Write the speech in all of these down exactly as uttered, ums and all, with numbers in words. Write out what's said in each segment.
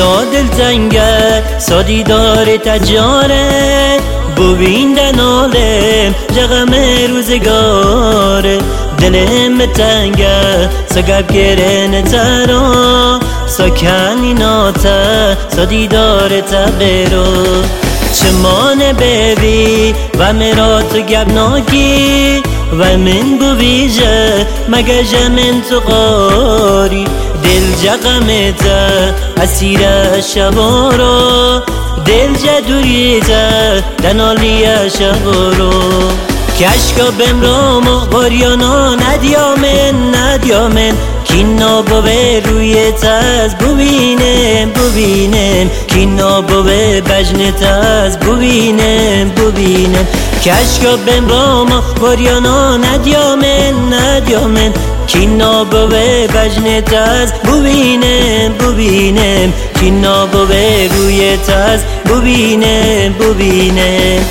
ما دلتنگه سادی داره تجاره ببین دنالم جغم روزگاره دلم تنگه سگب گرن ترا سکنی ناته سادی داره تبرو چمان ببی و مرات گب ناکی و من بویجه مگه جمن تو قاری دل جغمته اسیر شبارو دل جدوریته دنالی شبارو کشکا بمرامو باریانا ندیامن ندیامن کینا بوه روی تاز ببینم ببینم کینا بوه بجن تاز ببینم ببینم کشکا بمرامو باریانا ندیامن ندیامن کینا بوه بجن تاز ببینم ببینم کینا بوه روی تاز ببینم ببینم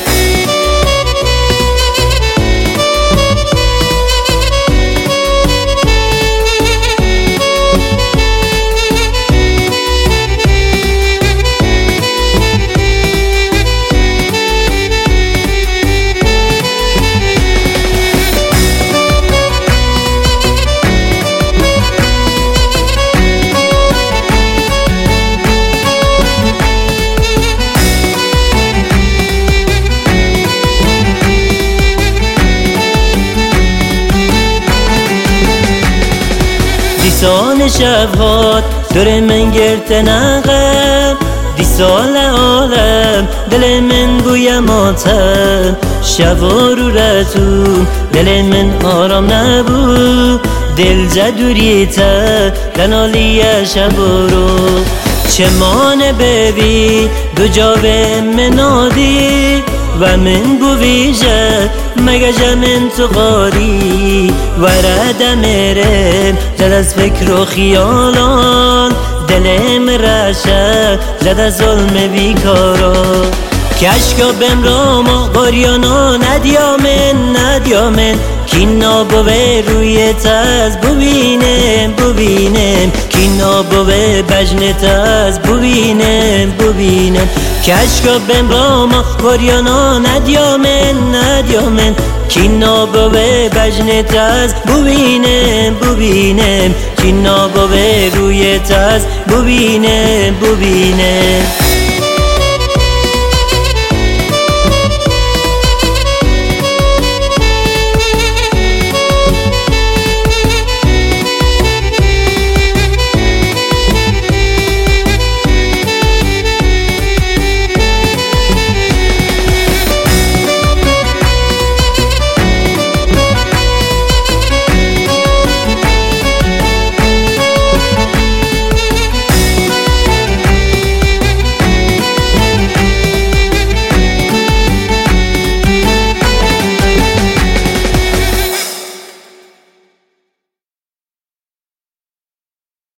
دیسان شبهات دور من گرته نقب دیسال عالم دل من بوی ماتم شب و رو رتون دل من آرام نبود دل جدوریته دنالی شب رو چمان ببی دو جا به منادی و من بویجه مگه جمن تو قاری ورد مرم جد از فکر و خیالان دلم رشه جد از ظلم بیکارا کشکا بمرامو باریانا ندیامن ندیامن کینا بوه روی تاز ببینم ببینم کینا بوه بجن تاز ببینم ببینم کشکا بمرامو باریانا ندیامن ندیامن کینا بوه بجن تاز ببینم ببینم کینا بوه روی تاز ببینم ببینم